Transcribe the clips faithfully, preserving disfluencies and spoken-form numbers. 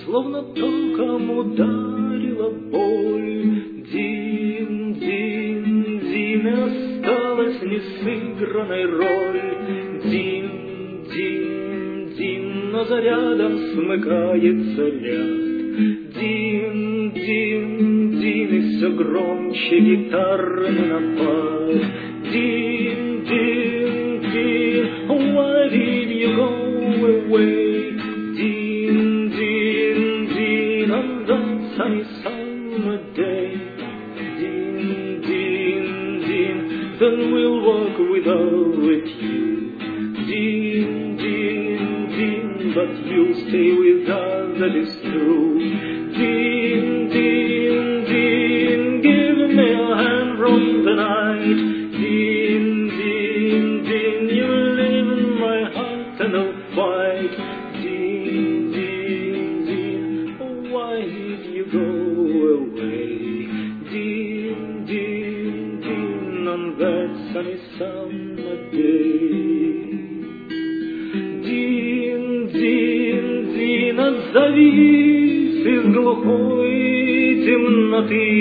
словно током ударила боль. Дин, Дин, Дин, и осталась несыгранной роль. Дин, Дин, Дин, но за рядом смыкается ряд. Дин, Дин, Дин, и все громче гитарный напад. Дин, Дин, Дин, why did you go away? Дин, Дин, Дин, on that sunny summer day. Дин, Дин, Дин, then we'll walk without you. Дин, Дин, Дин, but you'll stay with us, that is true. Ding, ding, ding, give me a hand from the night. Ding, ding, ding, you live in my heart and I'll fight. Ding, ding, ding, oh, why did you go away? Ding, ding, ding, on that sunny summer day. Дин, Дин, Дин, отзовись из глухой темноты.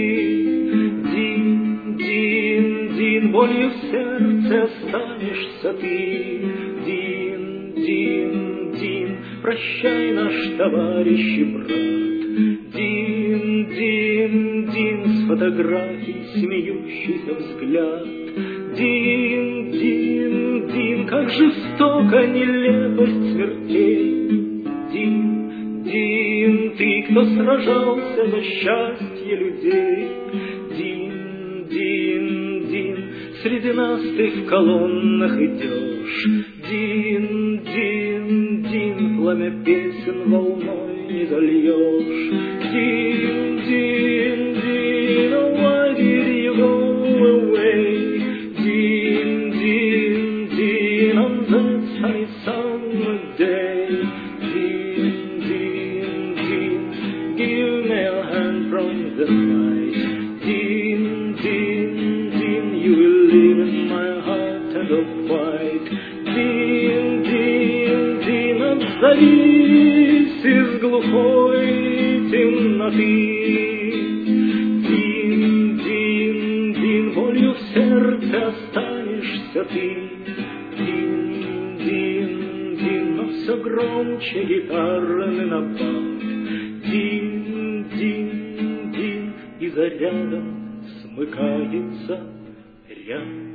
Дин, Дин, Дин, болью в сердце останешься ты. Дин, Дин, Дин, прощай, наш товарищ и брат. Дин, Дин, Дин, с фотографий смеющийся взгляд. Дин, Дин, Дин, как жестока нелепость смертей. Дин, Дин, ты, кто сражался за счастье людей. Дин, Дин, Дин, среди нас ты в колоннах идешь. Дин, Дин, Дин, пламя песен волной не зальешь. Дин, Дин, Дин, oh, why did you go away? Дин, Дин, Дин, on that sunny summer day. Дин, Дин, Дин, give me a hand from the night. Дин, Дин, Дин, you will live in my heart and I'll fight. Дин, Дин, Дин, отзовись из глухой темноты. Дин, Дин, Дин, болью в сердце останешься ты. Дин, Дин, Дин, но все громче гитарный напад. Дин, Дин, Дин, и за рядом смыкается ряд.